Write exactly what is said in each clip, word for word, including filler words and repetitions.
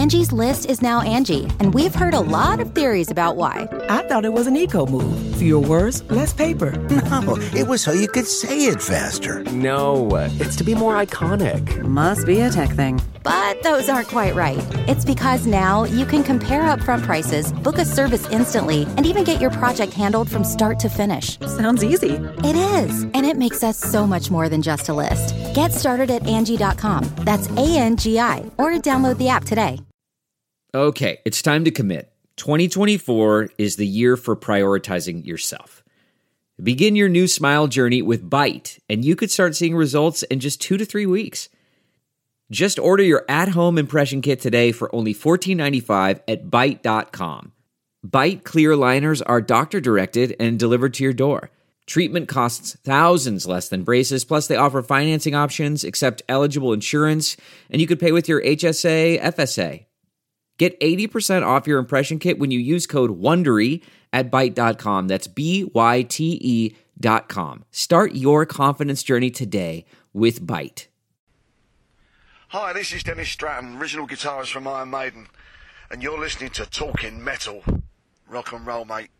Angie's List is now Angie, and we've heard a lot of theories about why. I thought it was an eco move. Fewer words, less paper. No, it was so you could say it faster. No, it's to be more iconic. Must be a tech thing. But those aren't quite right. It's because now you can compare upfront prices, book a service instantly, and even get your project handled from start to finish. Sounds easy. It is, and it makes us so much more than just a list. Get started at Angie dot com. That's A N G I, or download the app today. Okay, it's time to commit. twenty twenty-four is the year for prioritizing yourself. Begin your new smile journey with Byte, and you could start seeing results in just two to three weeks. Just order your at-home impression kit today for only fourteen ninety-five at Byte dot com. Byte clear liners are doctor-directed and delivered to your door. Treatment costs thousands less than braces, plus they offer financing options, accept eligible insurance, and you could pay with your H S A, F S A. Get eighty percent off your impression kit when you use code WONDERY at Byte dot com. That's B Y T E dot com. Start your confidence journey today with Byte. Hi, this is Dennis Stratton, original guitarist from Iron Maiden, and you're listening to Talking Metal. Rock and roll, mate.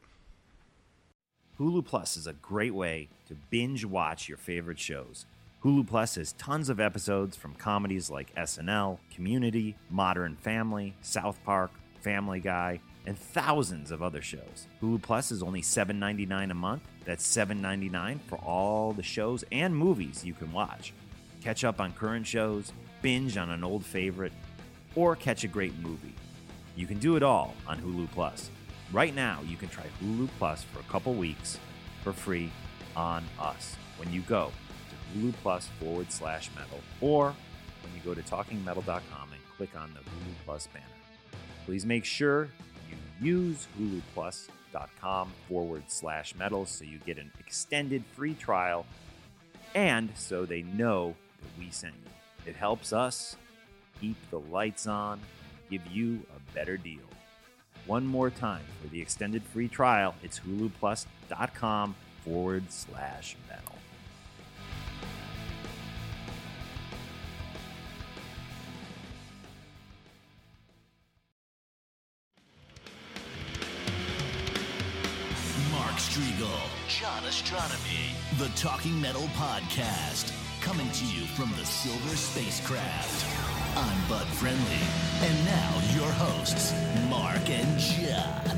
Hulu Plus is a great way to binge watch your favorite shows. Hulu Plus has tons of episodes from comedies like S N L, Community, Modern Family, South Park, Family Guy, and thousands of other shows. Hulu Plus is only seven dollars and ninety-nine cents a month. That's seven dollars and ninety-nine cents for all the shows and movies you can watch. Catch up on current shows, binge on an old favorite, or catch a great movie. You can do it all on Hulu Plus. Right now, you can try Hulu Plus for a couple weeks for free on us when you go to Hulu Plus forward slash metal, or when you go to talking metal dot com and click on the Hulu Plus banner. Please make sure you use Hulu Plus dot com forward slash metal so you get an extended free trial and so they know that we sent you. It helps us keep the lights on and give you a better deal. One more time for the extended free trial, it's Hulu Plus dot com forward slash metal. Mark Strigl, John Astronomy, the Talking Metal Podcast, coming to you from the Silver Spacecraft. I'm Bud Friendly, and now your hosts, Mark and John.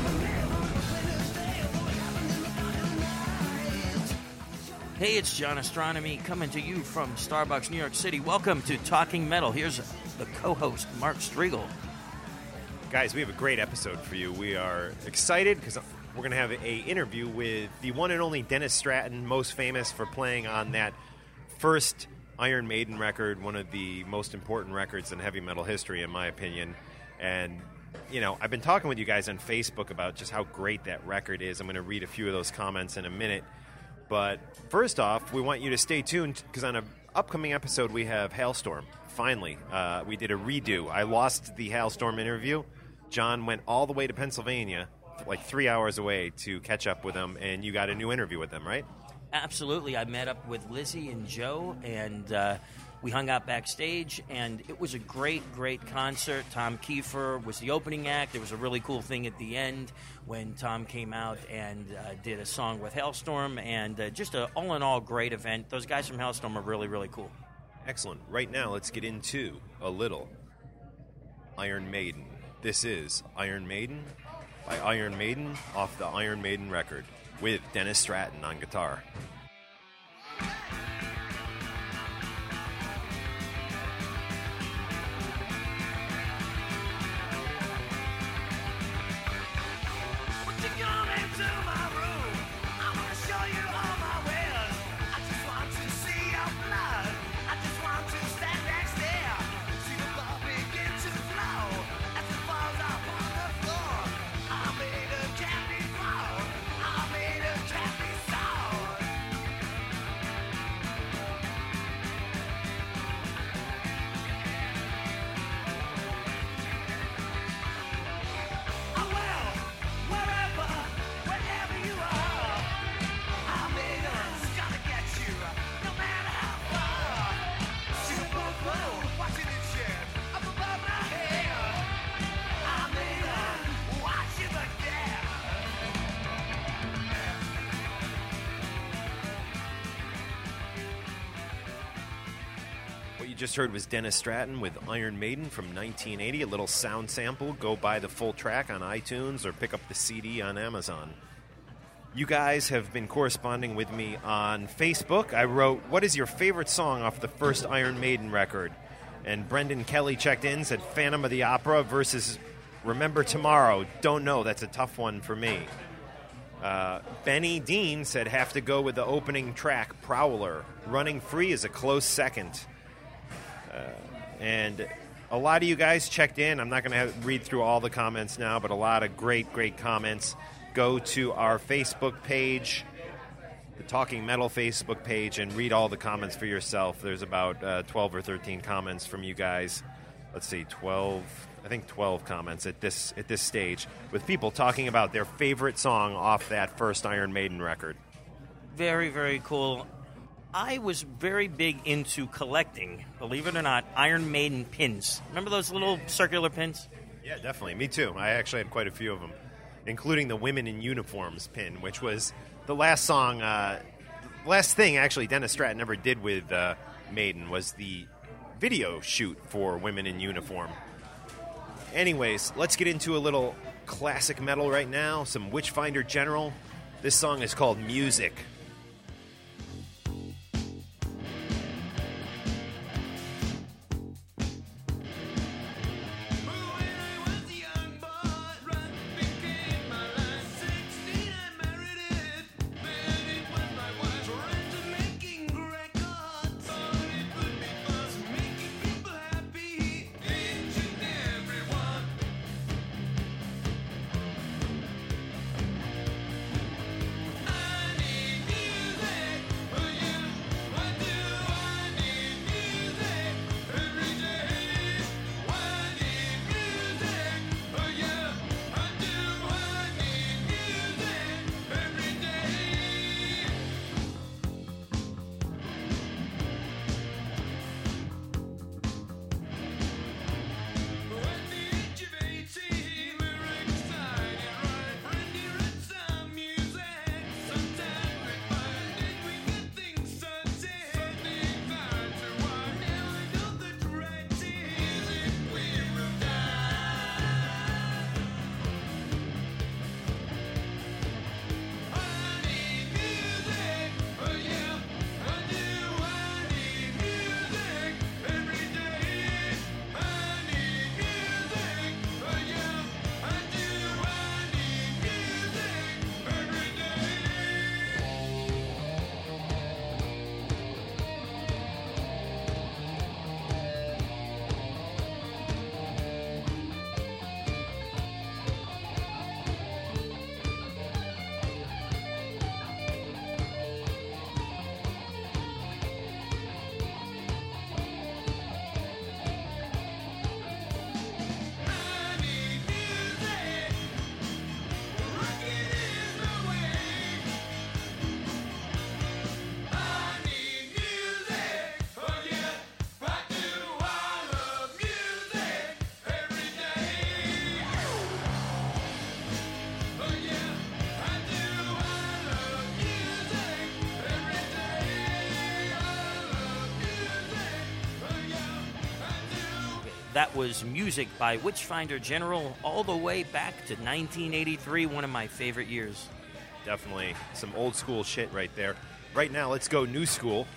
Hey, it's John Astronomy coming to you from Starbucks, New York City. Welcome to Talking Metal. Here's the co-host, Mark Strigl. Guys, we have a great episode for you. We are excited because we're going to have a interview with the one and only Dennis Stratton, most famous for playing on that first Iron Maiden record, one of the most important records in heavy metal history, in my opinion. And, you know, I've been talking with you guys on Facebook about just how great that record is. I'm going to read a few of those comments in a minute. But first off, we want you to stay tuned because on an upcoming episode, we have Halestorm. Finally, uh, we did a redo. I lost the Halestorm interview. John went all the way to Pennsylvania, like three hours away, to catch up with them, and you got a new interview with them, right? Absolutely. I met up with Lizzie and Joe, and uh, we hung out backstage, and it was a great, great concert. Tom Kiefer was the opening act. There was a really cool thing at the end when Tom came out and uh, did a song with Halestorm, and uh, just an all-in-all great event. Those guys from Halestorm are really, really cool. Excellent. Right now, let's get into a little Iron Maiden. This is Iron Maiden by Iron Maiden off the Iron Maiden record, with Dennis Stratton on guitar. you just heard was Dennis Stratton with Iron Maiden from nineteen eighty, a little sound sample. Go buy the full track on iTunes or pick up the C D on Amazon. You guys have been corresponding with me on Facebook. I wrote, what is your favorite song off the first Iron Maiden record? And Brendan Kelly checked in, said Phantom of the Opera versus Remember Tomorrow. Don't know, that's a tough one for me. Uh, Benny Dean said have to go with the opening track, Prowler. Running Free is a close second. Uh, and a lot of you guys checked in. I'm not going to read through all the comments now, but a lot of great, great comments. Go to our Facebook page, the Talking Metal Facebook page, and read all the comments for yourself. There's about uh, twelve or thirteen comments from you guys. Let's see, twelve, I think twelve comments at this at this stage, with people talking about their favorite song off that first Iron Maiden record. Very, very cool. I was very big into collecting, believe it or not, Iron Maiden pins. Remember those little circular pins? Yeah, definitely. Me too. I actually had quite a few of them, including the Women in Uniforms pin, which was the last song, uh, last thing actually Dennis Stratton ever did with uh, Maiden was the video shoot for Women in Uniform. Anyways, let's get into a little classic metal right now, some Witchfinder General. This song is called Music. That was Music by Witchfinder General all the way back to nineteen eighty-three, one of my favorite years. Definitely some old school shit right there. Right now, let's go new school,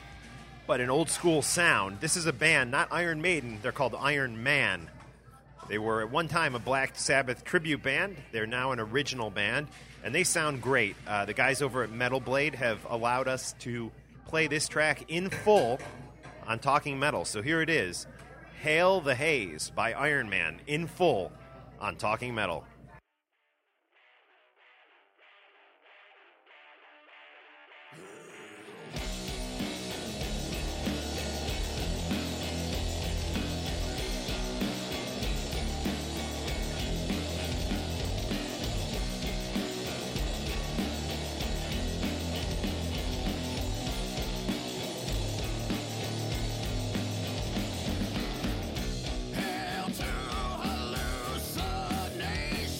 but an old school sound. This is a band, not Iron Maiden. They're called Iron Man. They were at one time a Black Sabbath tribute band. They're now an original band, and they sound great. Uh, the guys over at Metal Blade have allowed us to play this track in full on Talking Metal. So here it is. Hail the Haze by Iron Man in full on Talking Metal. Hail to hallucination.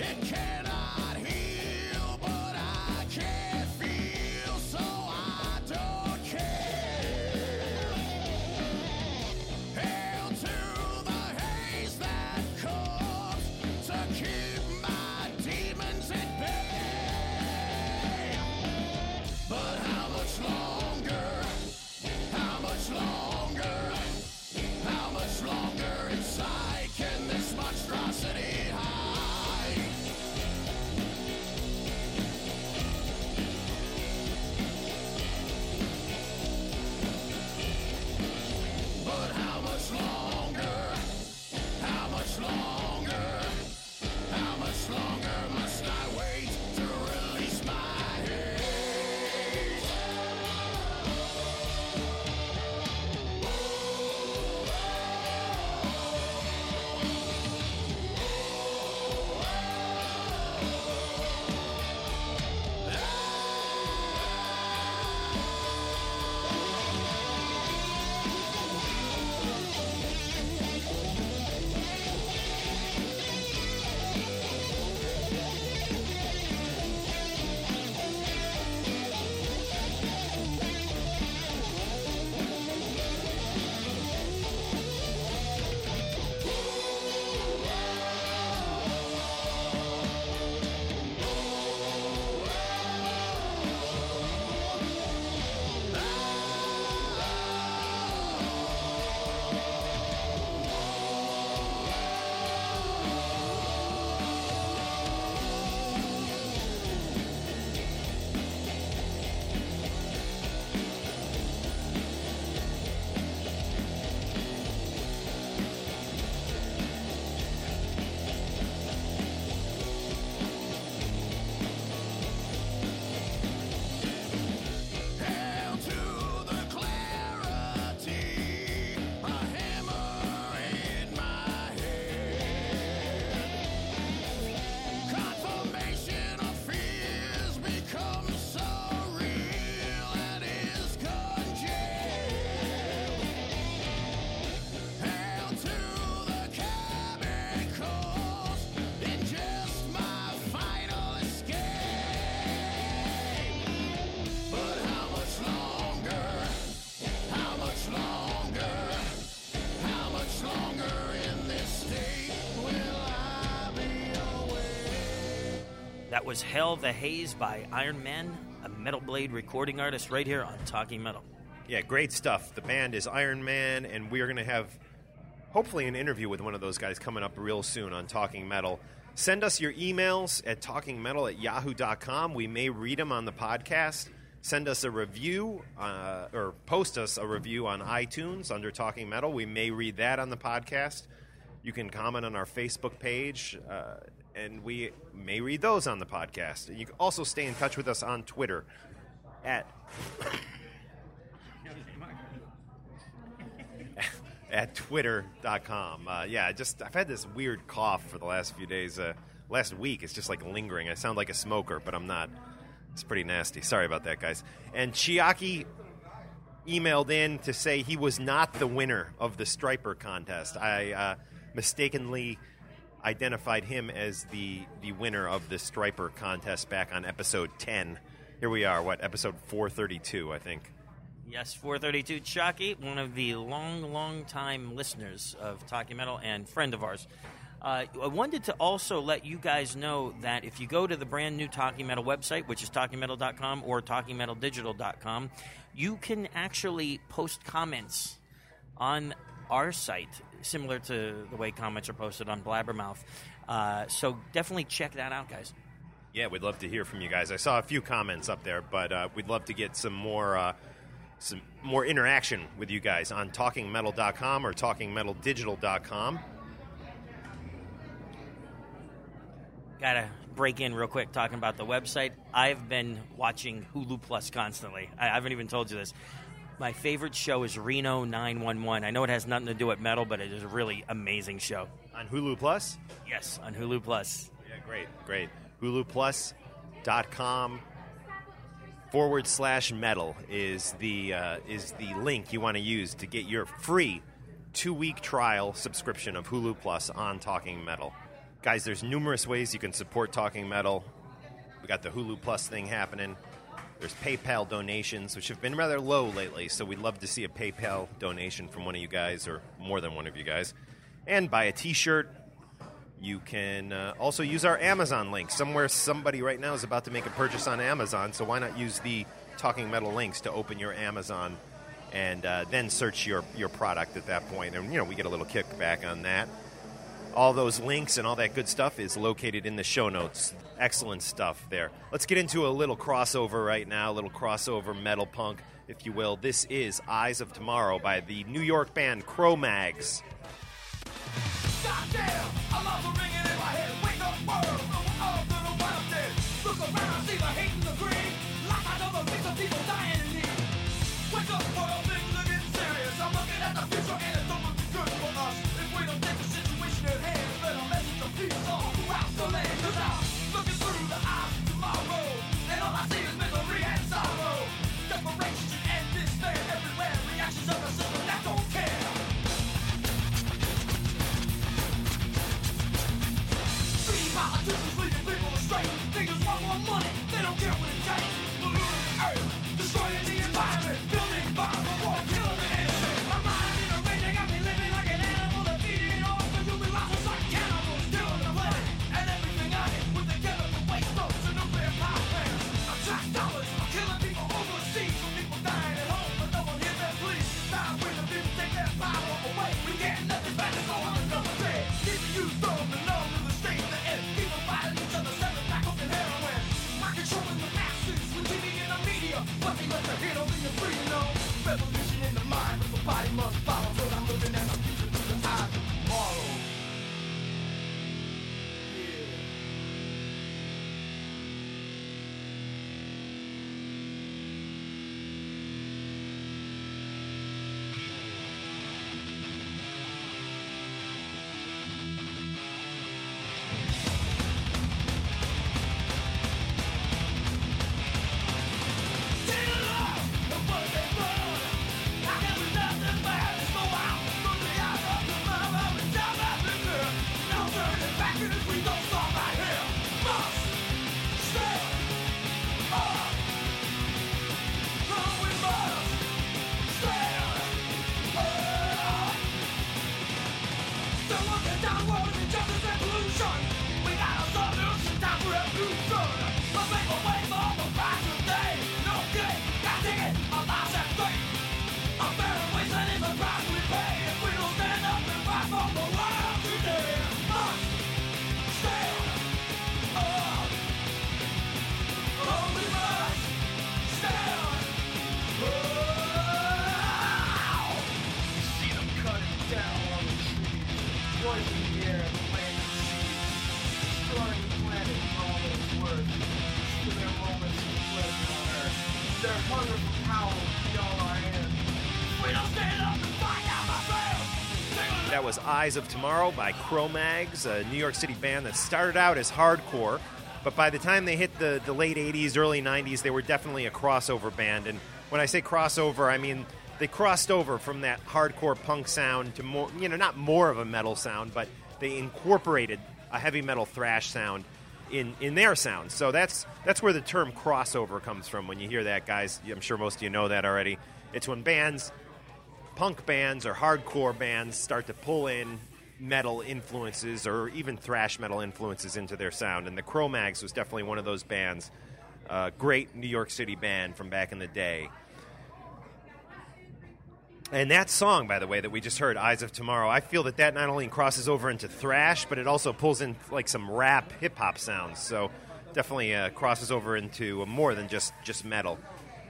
That was Hell the Haze by Iron Man, a Metal Blade recording artist right here on Talking Metal. Yeah, great stuff. The band is Iron Man, and we are going to have hopefully an interview with one of those guys coming up real soon on Talking Metal. Send us your emails at talkingmetal at yahoo dot com. We may read them on the podcast. Send us a review uh, or post us a review on iTunes under Talking Metal. We may read that on the podcast. You can comment on our Facebook page, uh, and we may read those on the podcast. You can also stay in touch with us on Twitter at at twitter dot com. Uh, yeah, just I've had this weird cough for the last few days. Uh, last week, it's just like lingering. I sound like a smoker, but I'm not. It's pretty nasty. Sorry about that, guys. And Chiaki emailed in to say he was not the winner of the Striper contest. I uh, mistakenly identified him as the, the winner of the Striper contest back on episode ten. Here we are, what, episode four thirty-two, I think. Yes, four thirty-two. Chucky, one of the long, long time listeners of Talking Metal and friend of ours. Uh, I wanted to also let you guys know that if you go to the brand new Talking Metal website, which is talking metal dot com or talking metal digital dot com, you can actually post comments on our site, similar to the way comments are posted on Blabbermouth. Uh, so definitely check that out, guys. Yeah, we'd love to hear from you guys. I saw a few comments up there, but uh, we'd love to get some more uh, some more interaction with you guys on talking metal dot com or talking metal digital dot com. Gotta break in real quick talking about the website. I've been watching Hulu Plus constantly. I haven't even told you this. My favorite show is Reno nine one one. I know it has nothing to do with metal, but it is a really amazing show. On Hulu Plus? Yes, on Hulu Plus. Yeah, great, great. Hulu Plus dot com forward slash metal is the uh, is the link you want to use to get your free two-week trial subscription of Hulu Plus on Talking Metal. Guys, there's numerous ways you can support Talking Metal. We got the Hulu Plus thing happening. There's PayPal donations, which have been rather low lately, so we'd love to see a PayPal donation from one of you guys, or more than one of you guys. And buy a T-shirt. You can uh, also use our Amazon link. Somewhere somebody right now is about to make a purchase on Amazon, so why not use the Talking Metal links to open your Amazon and uh, then search your, your product at that point. And, you know, we get a little kickback on that. All those links and all that good stuff is located in the show notes. Excellent stuff there. Let's get into a little crossover right now, a little crossover metal punk, if you will. This is Eyes of Tomorrow by the New York band Cro-Mags. Goddamn, I love the ringing in my head. Wake up, world, I'm up to the wild dead. Look around, see the hate and the greed. Like I know the face of people dying in need. Wake up, world, things are getting serious. I'm looking at the future and it don't look good for us. If we don't take the situation at hand, let a message of peace all throughout the land. Cause I'm looking through the eyes of tomorrow, and all I see is misery and sorrow. Desperation and despair everywhere. Reactions of the system that don't care. Politicians leading people astray. They just want more money, they don't care what it takes. Polluting the earth, destroying the environment, building bombs for war, killing the innocent. My mind in a rage, they got me living like an animal. They're feeding off the human lives like cannibals, killing the planet and everything on it with the chemical waste roads and nuclear power plants. I'm tax dollars, I'm killing people overseas, some people dying at home, but no one hears their pleas. Time when the people take their power away, we get nothing back, it's all on another day. Keeping you from the numb to the state, the end. People fighting each other, selling back up in heroin. Not controlling the masses with T V and the media. But they let their hit over your free, you know. Revolution in the mind, but the body must follow. So I'm looking at the future through the eyes of tomorrow. That was Eyes of Tomorrow by Cro-Mags, a New York City band that started out as hardcore, but by the time they hit the, the late eighties, early nineties, they were definitely a crossover band. And when I say crossover, I mean they crossed over from that hardcore punk sound to more, you know, not more of a metal sound, but they incorporated a heavy metal thrash sound in, in their sound. So that's that's where the term crossover comes from. When you hear that, guys, I'm sure most of you know that already. It's when bands, punk bands or hardcore bands, start to pull in metal influences or even thrash metal influences into their sound. And the Cro-Mags was definitely one of those bands. Uh, great New York City band from back in the day. And that song, by the way, that we just heard, Eyes of Tomorrow, I feel that that not only crosses over into thrash, but it also pulls in like some rap, hip-hop sounds. So definitely uh, crosses over into more than just, just metal.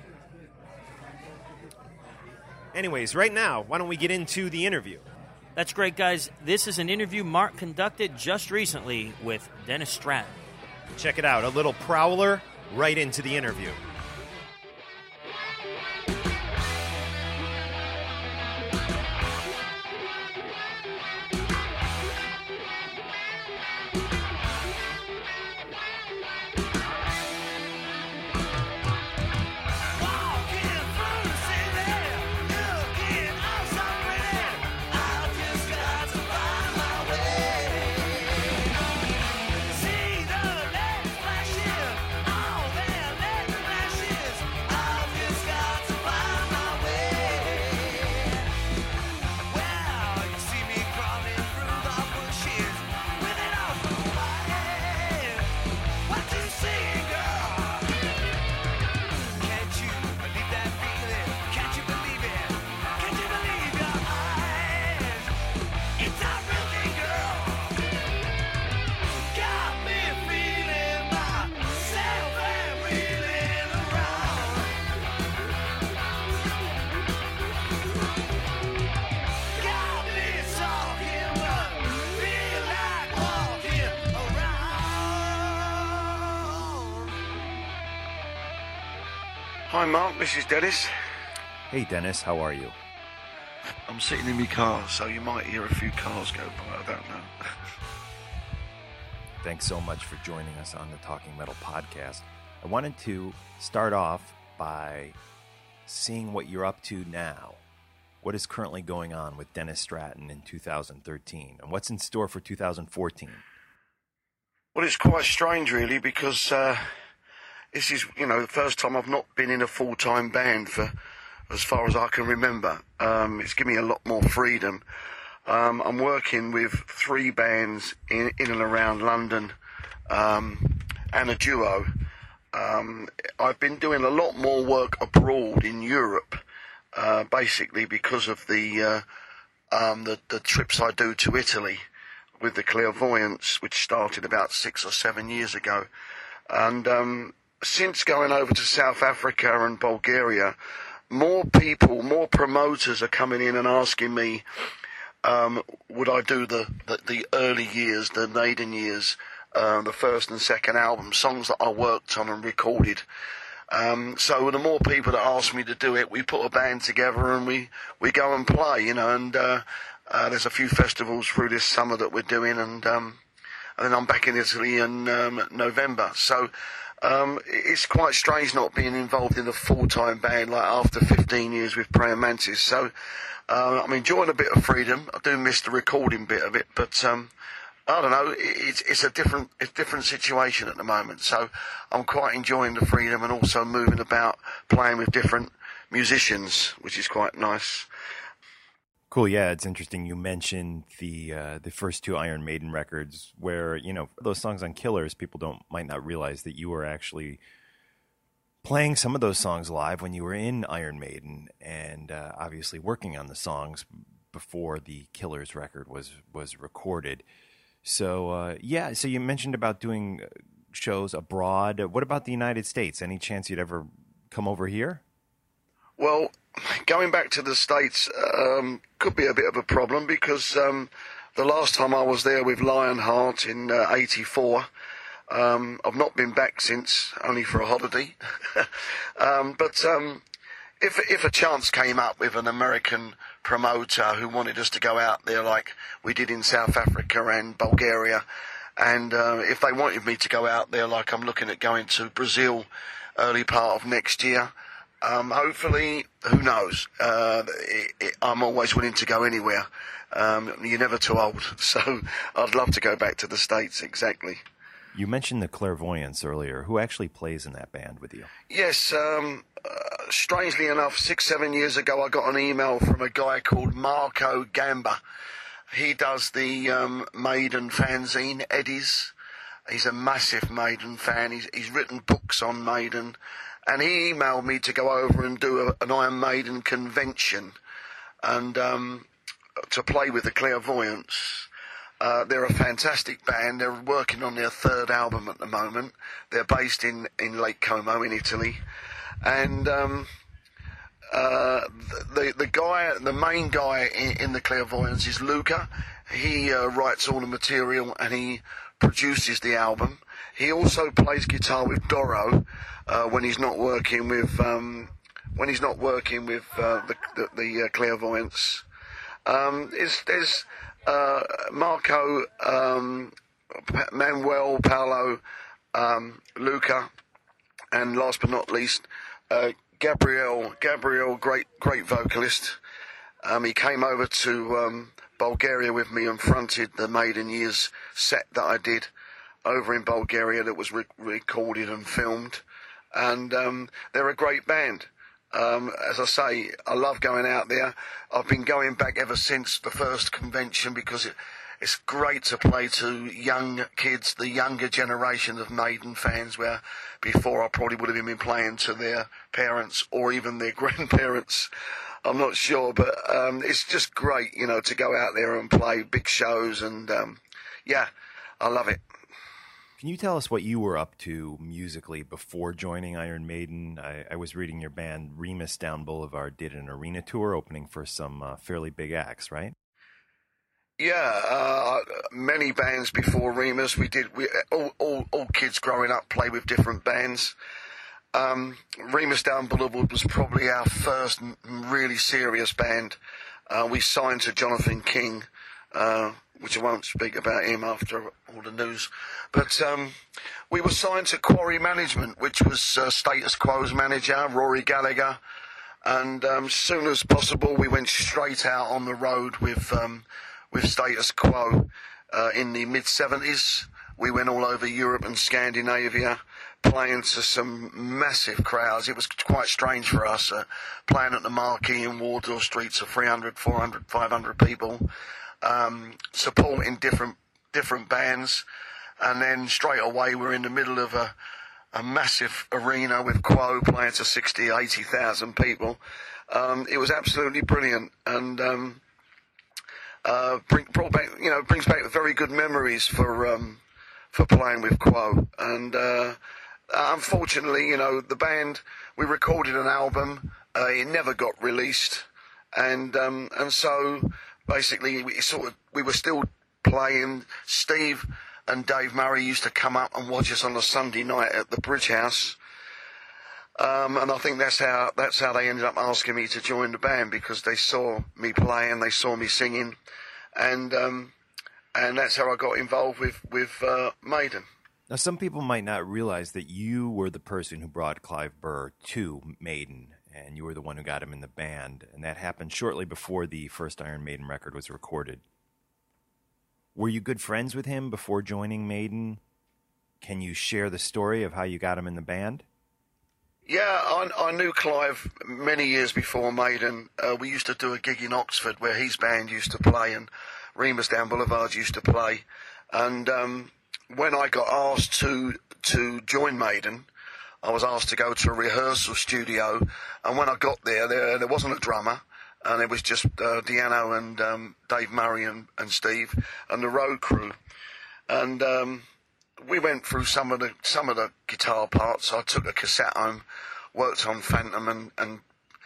Anyways, right now, why don't we get into the interview? That's great, guys. This is an interview Mark conducted just recently with Dennis Stratton. Check it out. A little Prowler right into the interview. Hi, Mark. This is Dennis. Hey, Dennis. How are you? I'm sitting in my car, so you might hear a few cars go by. I don't know. Thanks so much for joining us on the Talking Metal podcast. I wanted to start off by seeing what you're up to now. What is currently going on with Dennis Stratton in two thousand thirteen, and what's in store for two thousand fourteen? Well, it's quite strange, really, because uh, this is, you know, the first time I've not been in a full-time band for as far as I can remember. Um, it's given me a lot more freedom. Um, I'm working with three bands in, in and around London um, and a duo. Um, I've been doing a lot more work abroad in Europe, uh, basically because of the, uh, um, the the trips I do to Italy with the Clairvoyants, which started about six or seven years ago. And um, since going over to South Africa and Bulgaria, more people, more promoters are coming in and asking me, um, would I do the, the, the early years, the maiden years, uh, the first and second album, songs that I worked on and recorded. Um, so the more people that ask me to do it, we put a band together and we, we go and play, you know, and uh, uh, there's a few festivals through this summer that we're doing, and um, and then I'm back in Italy in um, November. So Um, it's quite strange not being involved in a full-time band like after fifteen years with Praying Mantis. So uh, I'm enjoying a bit of freedom. I do miss the recording bit of it, but um, I don't know. It's it's a different it's a different situation at the moment. So I'm quite enjoying the freedom and also moving about, playing with different musicians, which is quite nice. Cool, yeah, it's interesting. You mentioned the uh, the first two Iron Maiden records, where, you know, those songs on Killers, people don't might not realize that you were actually playing some of those songs live when you were in Iron Maiden, and uh, obviously working on the songs before the Killers record was was recorded. So uh, yeah, so you mentioned about doing shows abroad. What about the United States? Any chance you'd ever come over here? Well, going back to the States um, could be a bit of a problem because um, the last time I was there with Lionheart in uh, eighty-four, um, I've not been back since, only for a holiday. um, but um, if if a chance came up with an American promoter who wanted us to go out there like we did in South Africa and Bulgaria, and uh, if they wanted me to go out there like I'm looking at going to Brazil early part of next year, Um, hopefully, who knows? Uh, it, it, I'm always willing to go anywhere. Um, you're never too old, so I'd love to go back to the States, exactly. You mentioned the Clairvoyants earlier. Who actually plays in that band with you? Yes, um, uh, strangely enough, six, seven years ago, I got an email from a guy called Marco Gamba. He does the um, Maiden fanzine, Eddie's. He's a massive Maiden fan. He's, he's written books on Maiden. And he emailed me to go over and do a, an Iron Maiden convention and um, to play with the Clairvoyants. Uh, they're a fantastic band. They're working on their third album at the moment. They're based in, in Lake Como in Italy. And um, uh, the, the guy, the main guy in, in the Clairvoyants is Luca. He uh, writes all the material and he produces the album. He also plays guitar with Doro uh, when he's not working with um, when he's not working with uh, the the, the uh, Clairvoyants. Um, there's there's uh, Marco, um, Manuel, Paolo, um, Luca, and last but not least, uh, Gabriel. Gabriel, great great vocalist. Um, he came over to um, Bulgaria with me and fronted the Maiden Years set that I did over in Bulgaria that was re- recorded and filmed, and um, they're a great band. Um, as I say, I love going out there. I've been going back ever since the first convention because it, it's great to play to young kids, the younger generation of Maiden fans, where before I probably would have been playing to their parents or even their grandparents. I'm not sure, but um, it's just great, you know, to go out there and play big shows, and um, yeah, I love it. Can you tell us what you were up to musically before joining Iron Maiden? I, I was reading your band Remus Down Boulevard did an arena tour opening for some uh, fairly big acts, right? Yeah, uh, many bands before Remus. We did. We all, all, all kids growing up play with different bands, um, Remus Down Boulevard was probably our first n- really serious band. Uh, we signed to Jonathan King, uh, which I won't speak about him after all the news. But um, we were signed to Quarry Management, which was uh, Status Quo's manager, Rory Gallagher. And um, as soon as possible, we went straight out on the road with um, with Status Quo uh, in the mid-seventies. We went all over Europe and Scandinavia, playing to some massive crowds. It was quite strange for us, uh, playing at the Marquee in Wardour Street to three hundred, four hundred, five hundred people, um, supporting different different bands. And then straight away we're in the middle of a, a massive arena with Quo playing to sixty, eighty thousand people. Um, it was absolutely brilliant, and um, uh, bring, brought back, you know, brings back very good memories for um, for playing with Quo. And uh, unfortunately, you know, the band, we recorded an album, uh, it never got released, and um, and so basically we sort of we were still playing. Steve and Dave Murray used to come up and watch us on a Sunday night at the Bridge House, um, and I think that's how that's how they ended up asking me to join the band, because they saw me playing, they saw me singing, and um, and that's how I got involved with with uh, Maiden. Now, some people might not realize that you were the person who brought Clive Burr to Maiden, and you were the one who got him in the band, and that happened shortly before the first Iron Maiden record was recorded. Were you good friends with him before joining Maiden? Can you share the story of how you got him in the band? Yeah, I, I knew Clive many years before Maiden. Uh, we used to do a gig in Oxford where his band used to play and Remus Down Boulevard used to play. And um, when I got asked to to join Maiden, I was asked to go to a rehearsal studio. And when I got there, there, there wasn't a drummer. And it was just uh, Deano and um, Dave Murray and, and Steve and the road crew. And um, we went through some of the some of the guitar parts. I took a cassette home, worked on Phantom, and, and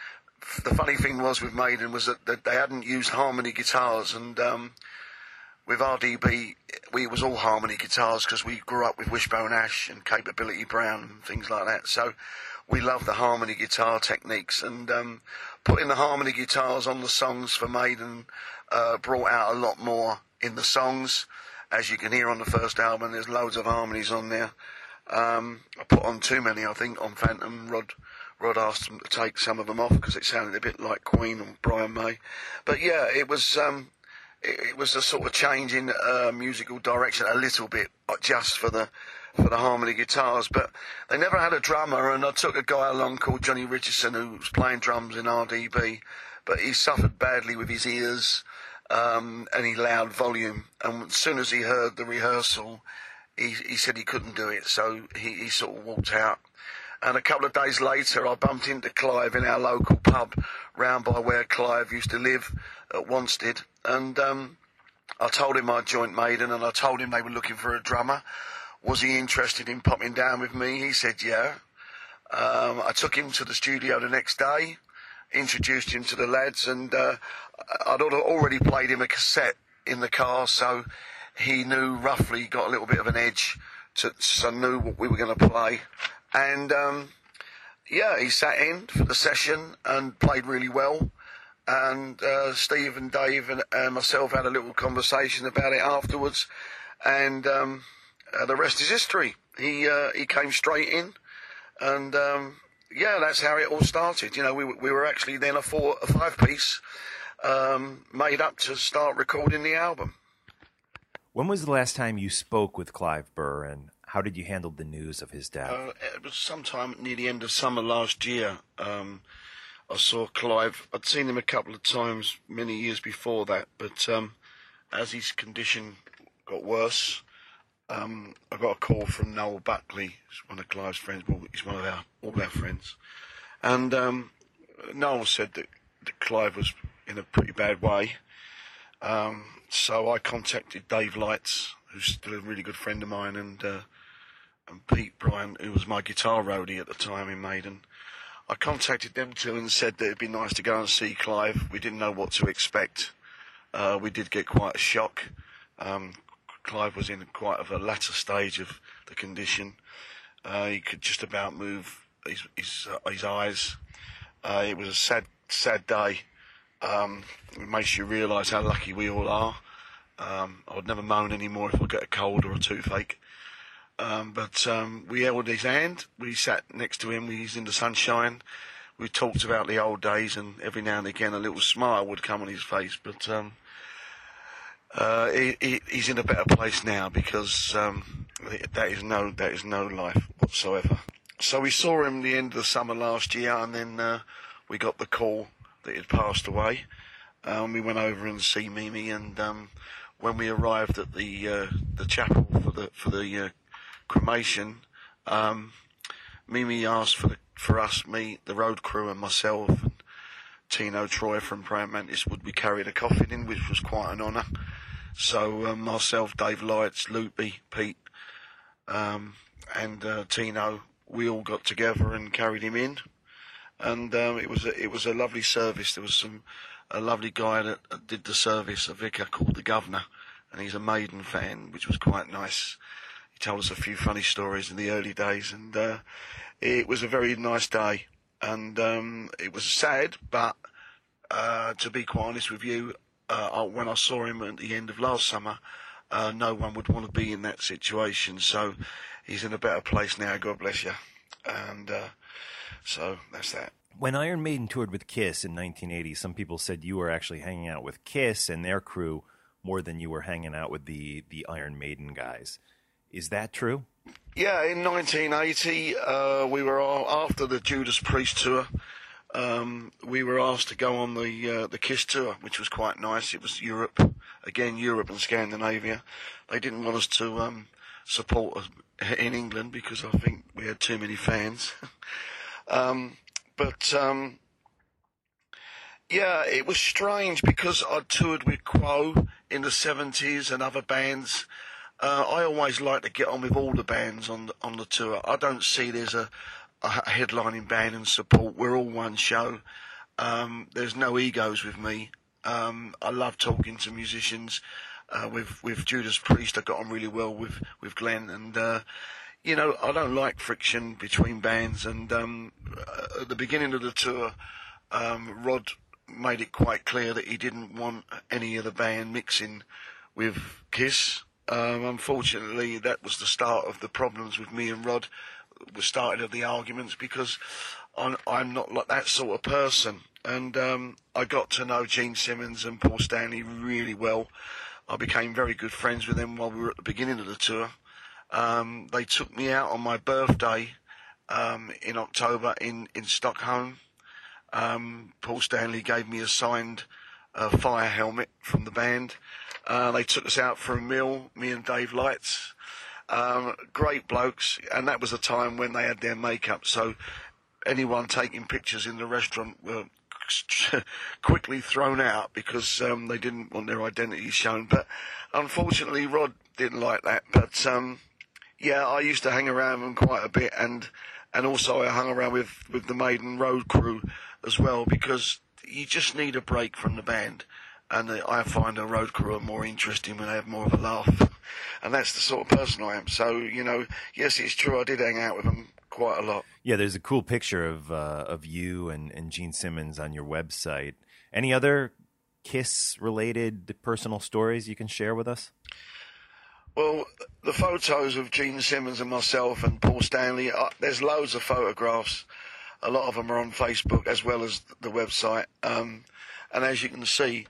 the funny thing was with Maiden was that, that they hadn't used harmony guitars. And um, with R D B, we was all harmony guitars because we grew up with Wishbone Ash and Capability Brown and things like that. So we love the harmony guitar techniques, and um, putting the harmony guitars on the songs for Maiden uh, brought out a lot more in the songs. As you can hear on the first album, there's loads of harmonies on there. Um, I put on too many, I think, on Phantom. Rod, Rod asked them to take some of them off because it sounded a bit like Queen or Brian May. But yeah, it was um, it, it was a sort of change in uh, musical direction a little bit, just for the for the harmony guitars, but they never had a drummer, and I took a guy along called Johnny Richardson who was playing drums in R D B, but he suffered badly with his ears, um, any loud volume, and as soon as he heard the rehearsal, he, he said he couldn't do it, so he, he sort of walked out. And a couple of days later, I bumped into Clive in our local pub round by where Clive used to live at Wanstead, and um, I told him I'd joined Maiden, and I told him they were looking for a drummer. Was he interested in popping down with me? He said, yeah. Um, I took him to the studio the next day, introduced him to the lads, and uh, I'd already played him a cassette in the car, so he knew roughly, got a little bit of an edge, to, so knew what we were going to play. And, um, yeah, he sat in for the session and played really well. And uh, Steve and Dave and, and myself had a little conversation about it afterwards, and Um, Uh, the rest is history. He uh, he came straight in, and um, yeah, that's how it all started. You know, we we were actually then a four, a five piece um, made up to start recording the album. When was the last time you spoke with Clive Burr, and how did you handle the news of his death? Uh, it was sometime near the end of summer last year. Um, I saw Clive. I'd seen him a couple of times many years before that, but um, as his condition got worse. Um, I got a call from Noel Buckley, who's one of Clive's friends. Well, he's one of our all our friends, and um, Noel said that, that Clive was in a pretty bad way. Um, so I contacted Dave Lights, who's still a really good friend of mine, and uh, and Pete Bryant, who was my guitar roadie at the time in Maiden. I contacted them too and said that it'd be nice to go and see Clive. We didn't know what to expect. Uh, we did get quite a shock. Um, Clive was in quite of a latter stage of the condition. Uh, he could just about move his his, uh, his eyes. Uh, it was a sad, sad day. Um, it makes you realise how lucky we all are. Um, I would never moan anymore if I get a cold or a toothache. Um, but um, we held his hand. We sat next to him. He's in the sunshine. We talked about the old days, and every now and again a little smile would come on his face. But um, uh, he, he, he's in a better place now because um, that is no that is no life whatsoever. So we saw him the end of the summer last year, and then uh, we got the call that he'd passed away. Um, we went over and see Mimi, and um, when we arrived at the uh, the chapel for the for the uh, cremation, um, Mimi asked for the, for us, me, the road crew, and myself, and Tino Troy from Praying Mantis, would we carry the coffin in, which was quite an honour. So um, myself, Dave Lights, Loopy, Pete, um, and uh, Tino, we all got together and carried him in. And um, it was a, it was a lovely service. There was some a lovely guy that, that did the service, a vicar called the Governor, and he's a Maiden fan, which was quite nice. He told us a few funny stories in the early days, and uh, it was a very nice day. And um, it was sad, but uh, to be quite honest with you, uh, when I saw him at the end of last summer, uh, no one would want to be in that situation. So he's in a better place now. God bless you. And uh, so that's that. When Iron Maiden toured with Kiss in nineteen eighty, some people said you were actually hanging out with Kiss and their crew more than you were hanging out with the, the Iron Maiden guys. Is that true? Yeah, in nineteen eighty, uh, we were all, after the Judas Priest tour, um, we were asked to go on the uh, the Kiss tour, which was quite nice. It was Europe, again, Europe and Scandinavia. They didn't want us to um, support us in England because I think we had too many fans. um, but, um, yeah, it was strange because I toured with Quo in the seventies and other bands. Uh, I always like to get on with all the bands on the, on the tour. I don't see there's a, a headlining band and support. We're all one show. Um, there's no egos with me. Um, I love talking to musicians. Uh, with with Judas Priest, I got on really well with with Glenn, and uh, you know, I don't like friction between bands. And um, at the beginning of the tour, um, Rod made it quite clear that he didn't want any of the band mixing with Kiss. Um, unfortunately, that was the start of the problems with me and Rod. The started of the arguments because I'm, I'm not like that sort of person. And um, I got to know Gene Simmons and Paul Stanley really well. I became very good friends with them while we were at the beginning of the tour. Um, they took me out on my birthday um, in October in, in Stockholm. Um, Paul Stanley gave me a signed uh, fire helmet from the band. Uh, they took us out for a meal, me and Dave Lights. Um, great blokes, and that was a time when they had their makeup, so anyone taking pictures in the restaurant were quickly thrown out because um, they didn't want their identities shown. But unfortunately, Rod didn't like that. But um, yeah, I used to hang around with them quite a bit, and and also I hung around with, with the Maiden road crew as well, because you just need a break from the band. And I find a road crew are more interesting when they have more of a laugh. And that's the sort of person I am. So, you know, yes, it's true, I did hang out with them quite a lot. Yeah, there's a cool picture of uh, of you and, and Gene Simmons on your website. Any other Kiss-related personal stories you can share with us? Well, the photos of Gene Simmons and myself and Paul Stanley, uh, there's loads of photographs. A lot of them are on Facebook as well as the website. Um, and as you can see,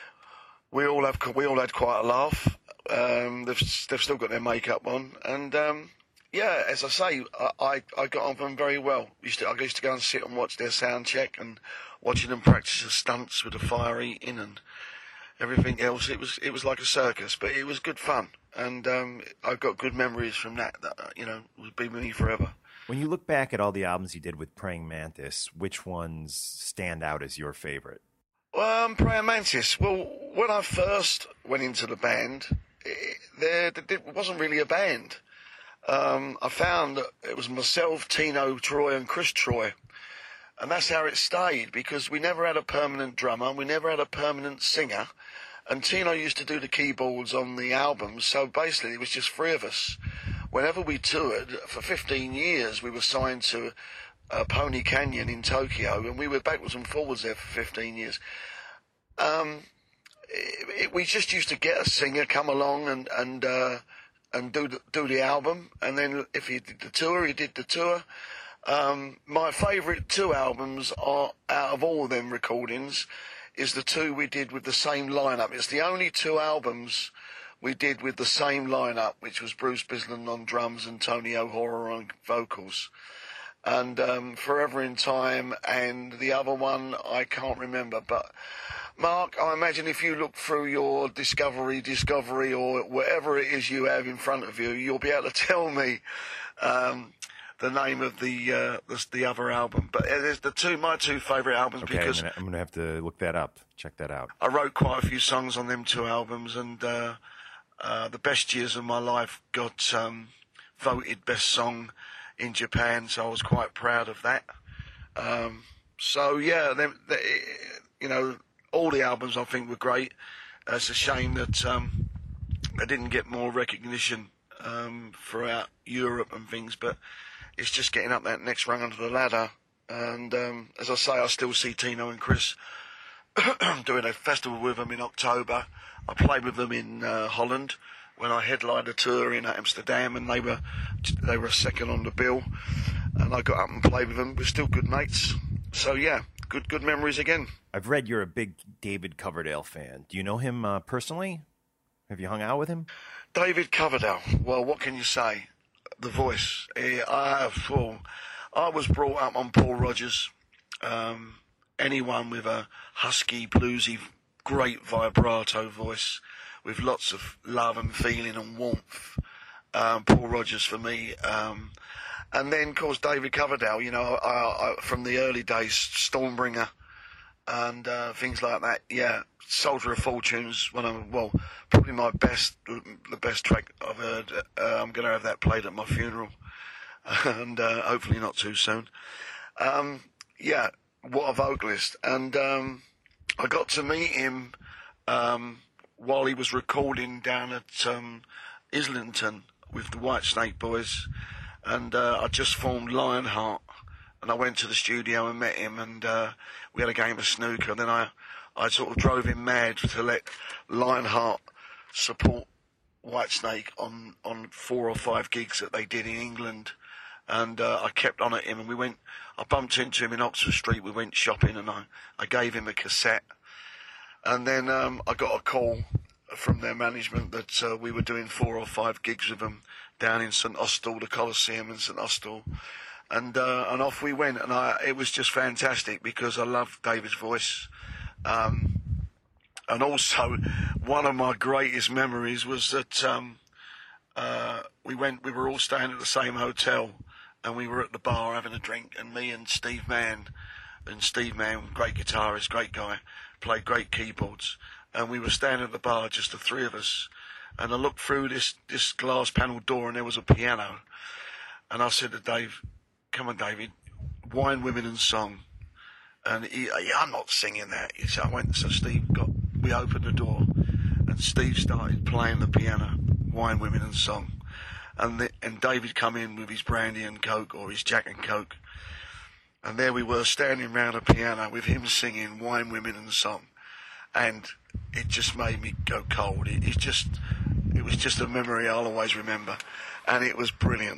we all have we all had quite a laugh. Um, they've they've still got their makeup on, and um, yeah, as I say, I, I I got on with them very well. Used to, I used to go and sit and watch their sound check and watching them practice the stunts with the fire eating and everything else. It was it was like a circus, but it was good fun, and um, I've got good memories from that. That you know will be with me forever. When you look back at all the albums you did with Praying Mantis, which ones stand out as your favorite? Um, Praying Mantis. Well, when I first went into the band, it, there, there wasn't really a band. Um, I found that it was myself, Tino Troy, and Chris Troy. And that's how it stayed, because we never had a permanent drummer, we never had a permanent singer. And Tino used to do the keyboards on the albums, so basically it was just three of us. Whenever we toured, for fifteen years, we were signed to uh, Pony Canyon in Tokyo, and we were backwards and forwards there for fifteen years. Um, it, it, we just used to get a singer come along and and uh, and do the, do the album, and then if he did the tour, he did the tour. Um, my favourite two albums are out of all of them recordings is the two we did with the same lineup. It's the only two albums we did with the same lineup, which was Bruce Bisland on drums and Tony O'Hora on vocals. And um, Forever in Time, and the other one I can't remember. But Mark, I imagine if you look through your Discovery, Discovery, or whatever it is you have in front of you, you'll be able to tell me um, the name of the, uh, the the other album. But there's the two my two favourite albums Okay, because I'm gonna, I'm gonna have to look that up. Check that out. I wrote quite a few songs on them two albums, and uh, uh, The Best Years of My Life got um, voted best song in Japan, so I was quite proud of that. Um, so yeah, they, they, you know, all the albums I think were great. Uh, it's a shame that um, they didn't get more recognition um, throughout Europe and things, but it's just getting up that next rung under the ladder. And um, as I say, I still see Tino and Chris doing a festival with them in October. I played with them in uh, Holland when I headlined a tour in Amsterdam, and they were they were second on the bill, and I got up and played with them. We're still good mates. So yeah, good good memories again. I've read you're a big David Coverdale fan. Do you know him uh, personally? Have you hung out with him? David Coverdale. Well, what can you say? The voice. Eh, I, well, I was brought up on Paul Rodgers. Um, anyone with a husky, bluesy, great vibrato voice with lots of love and feeling and warmth. Um, Paul Rodgers for me. Um, and then, of course, David Coverdale, you know, I, I, from the early days, Stormbringer and uh, things like that. Yeah, Soldier of Fortune's one of, well, probably my best, the best track I've heard. Uh, I'm going to have that played at my funeral, and uh, hopefully not too soon. Um, yeah, what a vocalist. And um, I got to meet him um, while he was recording down at um, Islington with the Whitesnake Boys, and uh, I just formed Lionheart, and I went to the studio and met him, and uh, we had a game of snooker, and then I, I sort of drove him mad to let Lionheart support Whitesnake on, on four or five gigs that they did in England, and uh, I kept on at him, and we went, I bumped into him in Oxford Street, we went shopping, and I, I gave him a cassette, and then um, I got a call from their management that uh, we were doing four or five gigs with them down in St Austell, the Coliseum in St Austell, and uh, and off we went, and I, it was just fantastic because I love David's voice, um, and also one of my greatest memories was that um, uh, we went, we were all staying at the same hotel, and we were at the bar having a drink, and me and Steve Mann, and Steve Mann, great guitarist, great guy, played great keyboards, and we were standing at the bar, just the three of us, and I looked through this, this glass panel door, and there was a piano, and I said to Dave, come on, David, Wine, Women and Song. And he, yeah, I'm not singing that. So I went, so Steve got, we opened the door, and Steve started playing the piano, Wine, Women and Song. And the, and David come in with his brandy and Coke, or his Jack and Coke. And there we were, standing round a piano with him singing Wine, Women and Song. And it just made me go cold. It, it just, it was just a memory I'll always remember. And it was brilliant.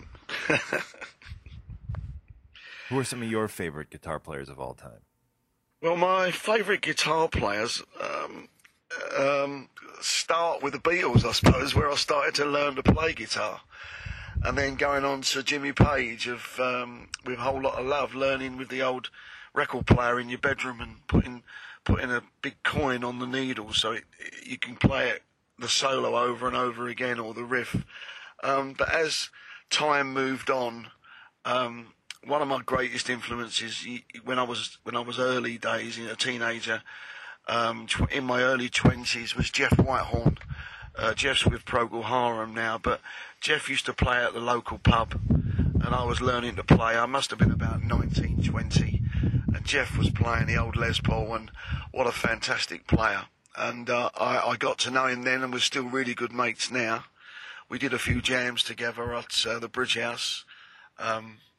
Who are some of your favorite guitar players of all time? Well, my favourite guitar players um, um, start with the Beatles, I suppose, where I started to learn to play guitar. And then going on to Jimmy Page of um, with a Whole Lot of Love, learning with the old record player in your bedroom and putting putting a big coin on the needle so it, you can play it, the solo over and over again, or the riff. Um, but as time moved on, um, one of my greatest influences when I was when I was early days, a teenager, um, in my early twenties, was Jeff Whitehorn. Uh, Jeff's with Procol Harum now, but Jeff used to play at the local pub, and I was learning to play. I must have been about nineteen, twenty, and Jeff was playing the old Les Paul, and what a fantastic player. And uh, I, I got to know him then, and we're still really good mates now. We did a few jams together at uh, the Bridge House. Um,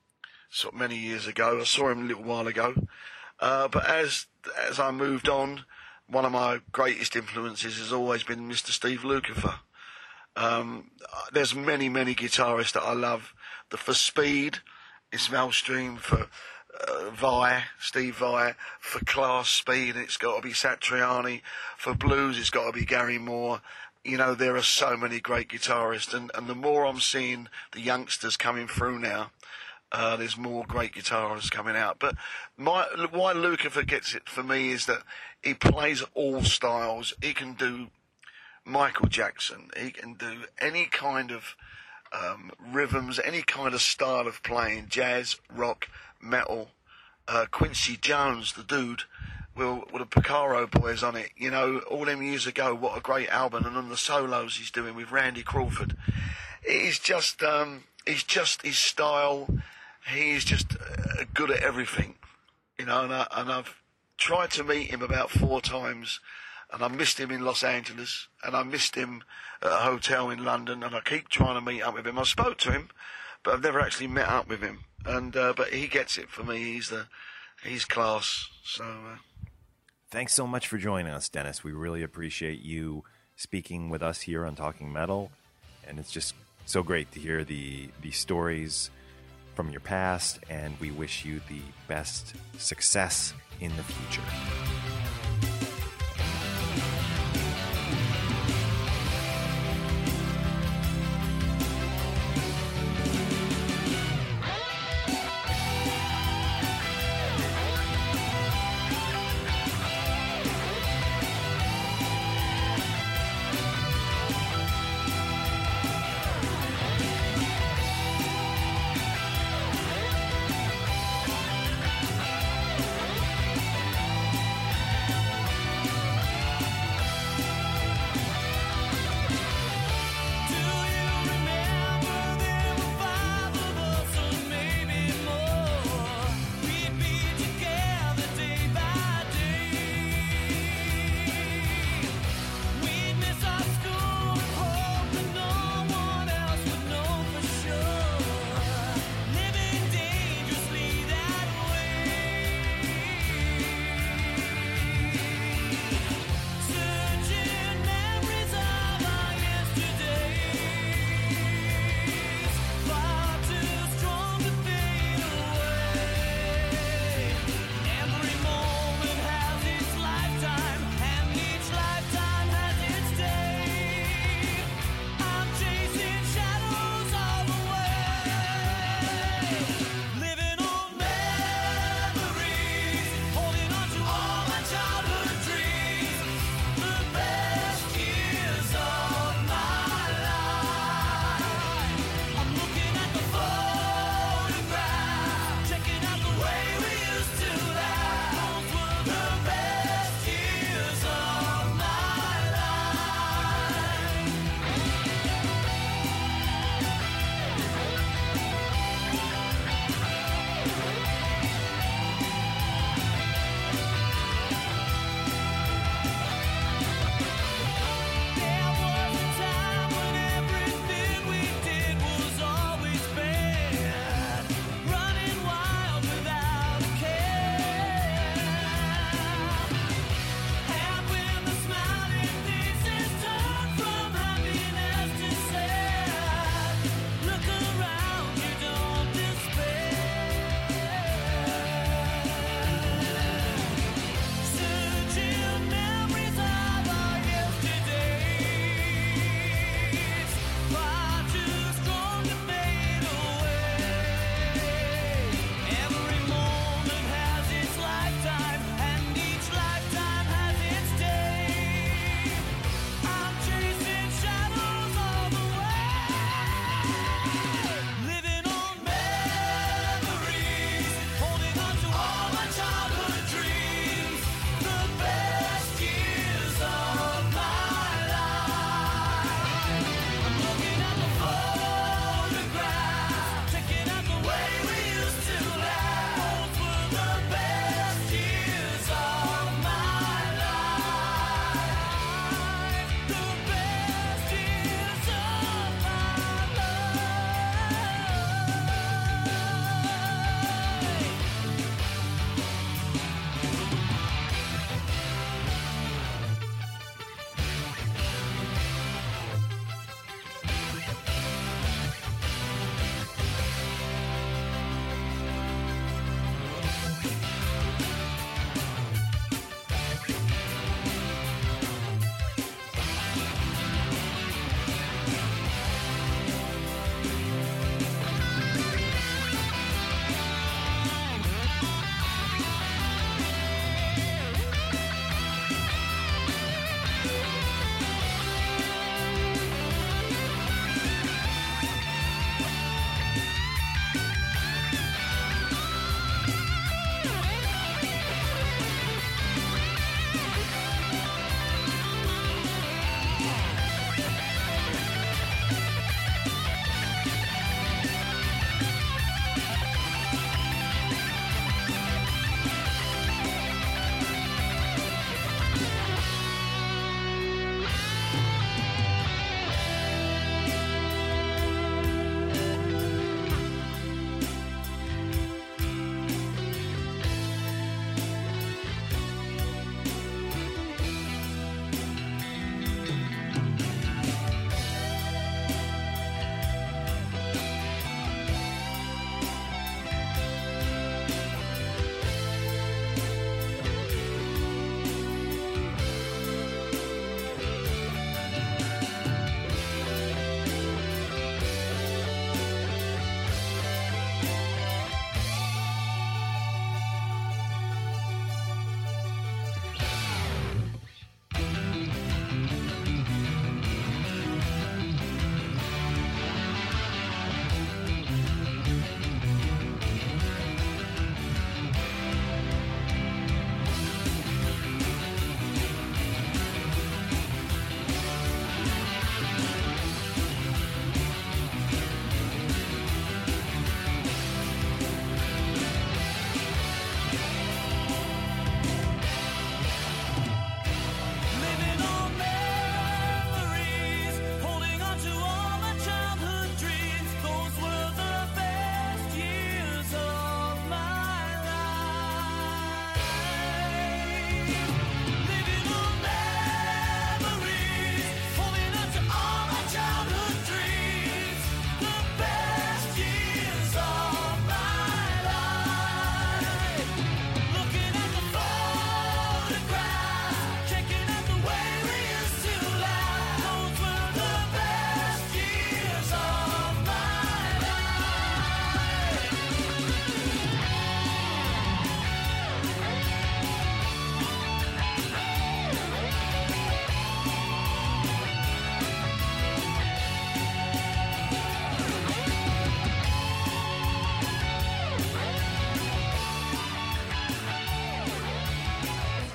sort of many years ago. I saw him a little while ago. Uh, but as as I moved on, one of my greatest influences has always been Mister Steve Lukather. Um, there's many, many guitarists that I love. The, for speed, it's Malmsteen. For uh, Vai, Steve Vai. For class speed, it's got to be Satriani. For blues, it's got to be Gary Moore. You know, there are so many great guitarists, and, and the more I'm seeing the youngsters coming through now, uh, there's more great guitarists coming out. But my, why Lukather gets it for me is that he plays all styles. He can do Michael Jackson. He can do any kind of um, rhythms, any kind of style of playing, jazz, rock, metal. Uh, Quincy Jones, the dude, with, with the Picaro Boys on it, you know, all them years ago, what a great album, and on the solos he's doing with Randy Crawford. He's just, um, he's just his style. He's just uh, good at everything, you know, and, I, and I've tried to meet him about four times. And I missed him in Los Angeles, and I missed him at a hotel in London, and I keep trying to meet up with him. I spoke to him, but I've never actually met up with him. And uh, but he gets it for me. He's the he's class. So uh... thanks so much for joining us, Dennis. We really appreciate you speaking with us here on Talking Metal, and it's just so great to hear the the stories from your past. And we wish you the best success in the future.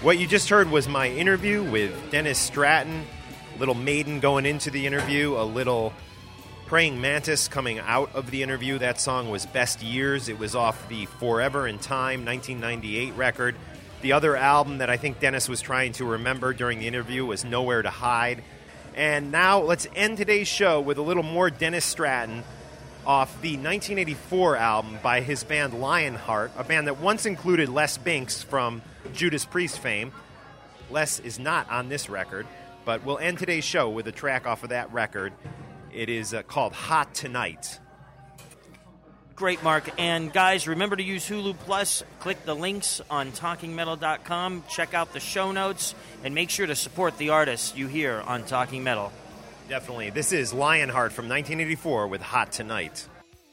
What you just heard was my interview with Dennis Stratton. A little Maiden going into the interview, a little Praying Mantis coming out of the interview. That song was Best Years. It was off the Forever in Time nineteen ninety-eight record. The other album that I think Dennis was trying to remember during the interview was Nowhere to Hide. And now let's end today's show with a little more Dennis Stratton off the nineteen eighty-four album by his band Lionheart, a band that once included Les Binks from Judas Priest fame. Les is not on this record, but we'll end today's show with a track off of that record. It is uh, called Hot Tonight. Great, Mark. And guys, remember to use Hulu Plus. Click the links on talking metal dot com. Check out the show notes, and make sure to support the artists you hear on Talking Metal. Definitely. This is Lionheart from nineteen eighty-four with Hot Tonight.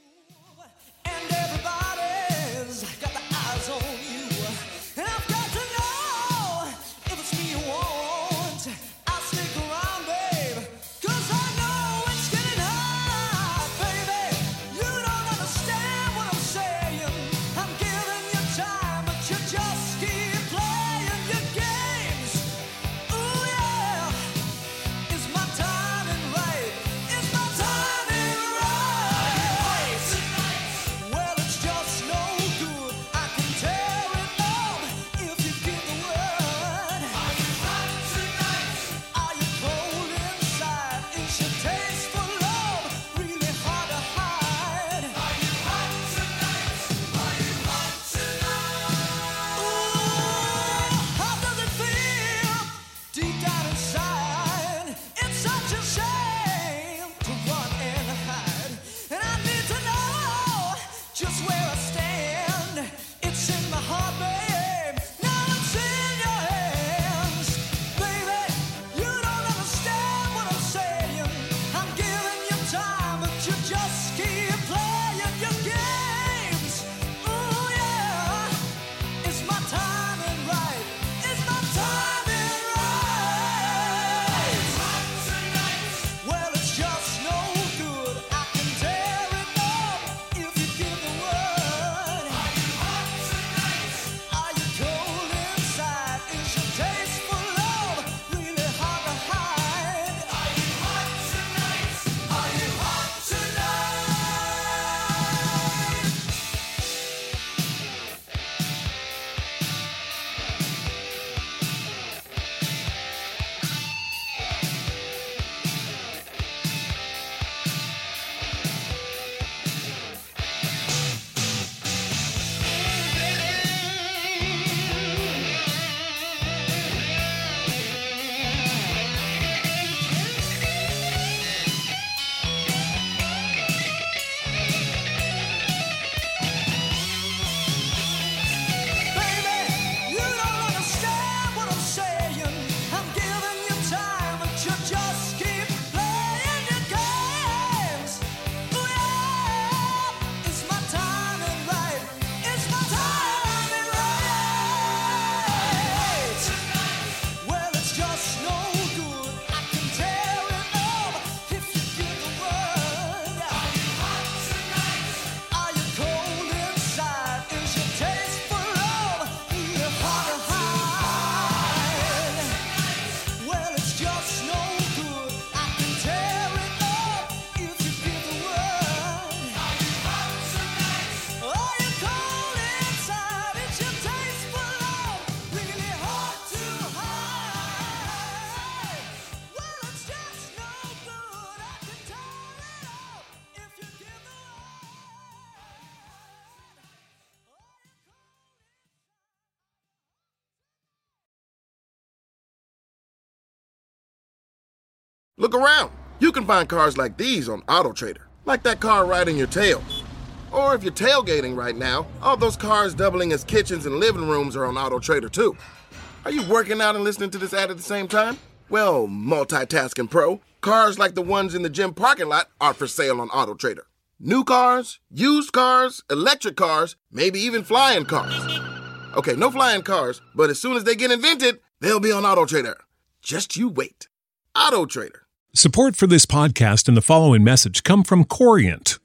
Look around. You can find cars like these on AutoTrader, like that car riding your tail. Or if you're tailgating right now, all those cars doubling as kitchens and living rooms are on AutoTrader too. Are you working out and listening to this ad at the same time? Well, multitasking pro, cars like the ones in the gym parking lot are for sale on AutoTrader. New cars, used cars, electric cars, maybe even flying cars. Okay, no flying cars, but as soon as they get invented, they'll be on AutoTrader. Just you wait. AutoTrader. Support for this podcast and the following message come from Corient.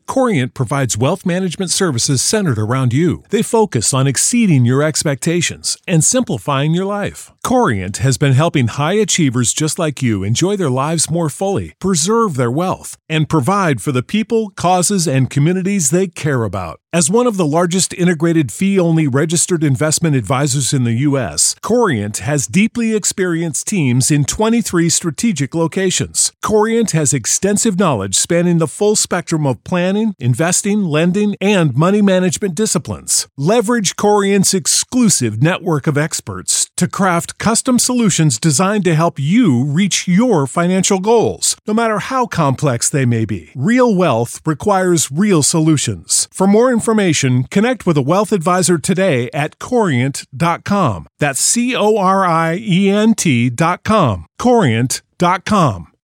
Corient provides wealth management services centered around you. They focus on exceeding your expectations and simplifying your life. Corient has been helping high achievers just like you enjoy their lives more fully, preserve their wealth, and provide for the people, causes, and communities they care about. As one of the largest integrated fee-only registered investment advisors in the U S, Corient has deeply experienced teams in twenty-three strategic locations. Corient has extensive knowledge spanning the full spectrum of planning, investing, lending, and money management disciplines. Leverage Corient's exclusive network of experts to craft custom solutions designed to help you reach your financial goals, no matter how complex they may be. Real wealth requires real solutions. For more information, connect with a wealth advisor today at corient dot com. That's C O R I E N T dot com. corient dot com.